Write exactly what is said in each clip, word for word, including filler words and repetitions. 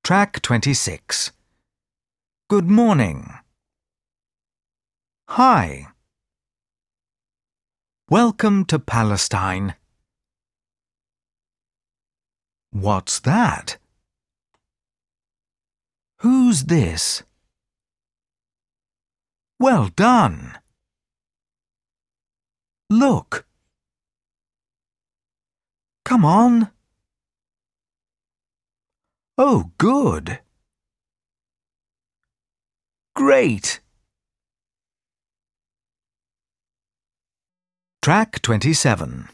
Track twenty-six. Good morning. Hi. Welcome to Palestine. What's that? Who's this? Well done. Look. Come on. Oh, good. Great. Track twenty-seven.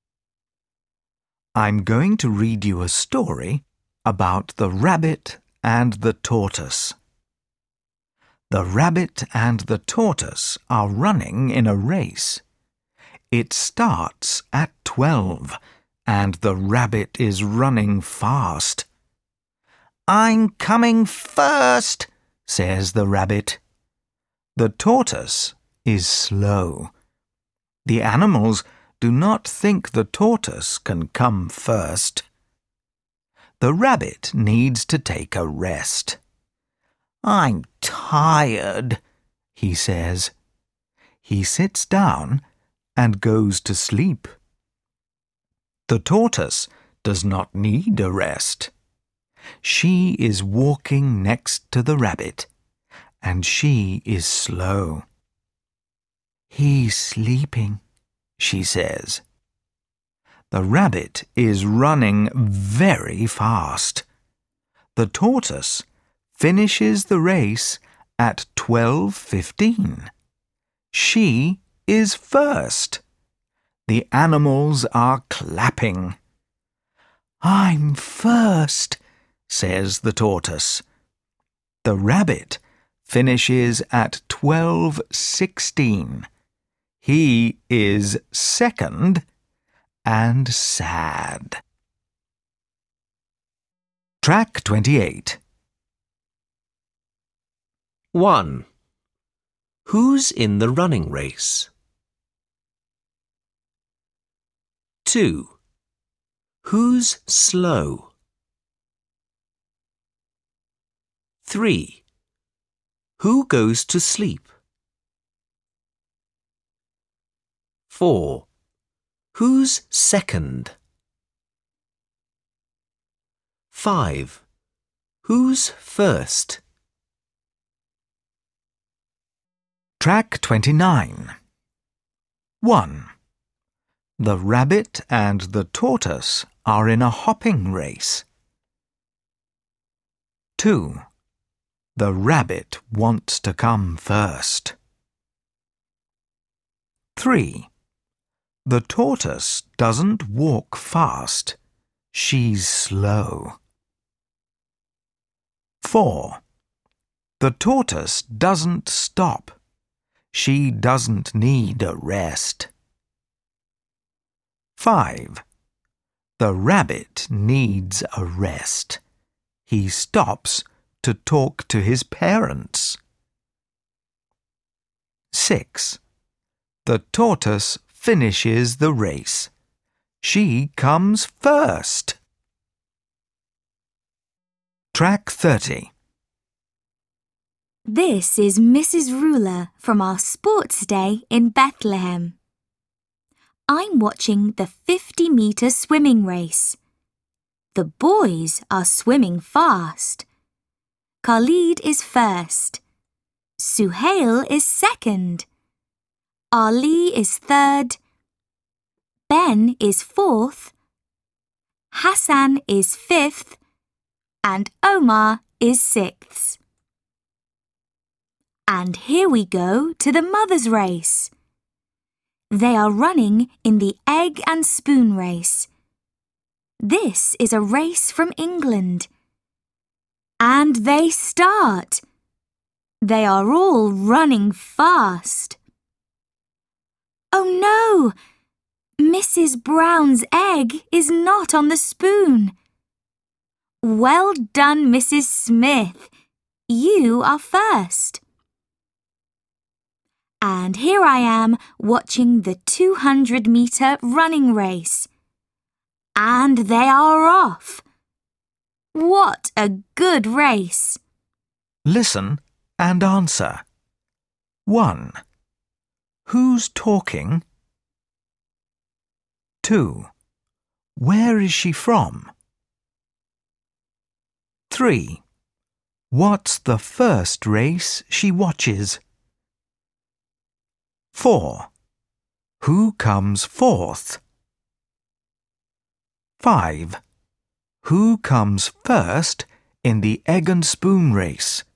I'm going to read you a story about the rabbit and the tortoise. The rabbit and the tortoise are running in a race. It starts at twelve, and the rabbit is running fast. I'm coming first, says the rabbit. The tortoise is slow. The animals do not think the tortoise can come first. The rabbit needs to take a rest. I'm tired, he says. He sits down and goes to sleep. The tortoise does not need a rest. She is walking next to the rabbit, and she is slow. He's sleeping, she says. The rabbit is running very fast. The tortoise finishes the race at twelve fifteen. She is first. The animals are clapping. I'm first, says the tortoise. The rabbit finishes at twelve sixteen. He is second and sad. Track twenty-eight. one. Who's in the running race? two. Who's slow? three. Who goes to sleep? four. Who's second? five. Who's first? Track twenty-nine. one. The rabbit and the tortoise are in a hopping race. two. The rabbit wants to come first. three. The tortoise doesn't walk fast. She's slow. four. The tortoise doesn't stop. She doesn't need a rest. five. The rabbit needs a rest. He stops to talk to his parents. six. The tortoise finishes the race. She comes first. Track thirty. This is Missus Ruler from our sports day in Bethlehem. I'm watching the fifty-metre swimming race. The boys are swimming fast. Khalid is first. Suhail is second. Ali is third. Ben is fourth. Hassan is fifth. And Omar is sixth. And here we go to the mother's race. They are running in the egg and spoon race. This is a race from England. And they start. They are all running fast. Oh no! Missus Brown's egg is not on the spoon. Well done, Missus Smith. You are first. And here I am watching the two hundred metre running race. And they are off. What a good race! Listen and answer. one. Who's talking? two. Where is she from? three. What's the first race she watches? four. Who comes fourth? five. Who comes first in the egg and spoon race?